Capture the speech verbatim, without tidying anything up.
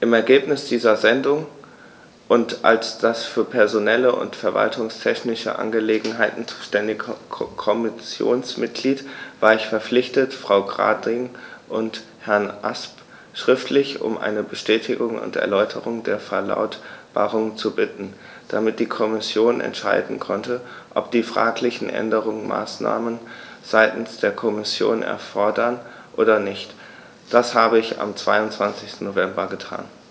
Im Ergebnis dieser Sendung und als das für personelle und verwaltungstechnische Angelegenheiten zuständige Kommissionsmitglied war ich verpflichtet, Frau Gradin und Herrn Asp schriftlich um eine Bestätigung und Erläuterung der Verlautbarungen zu bitten, damit die Kommission entscheiden konnte, ob die fraglichen Änderungen Maßnahmen seitens der Kommission erfordern oder nicht. Das habe ich am zweiundzwanzigsten November getan.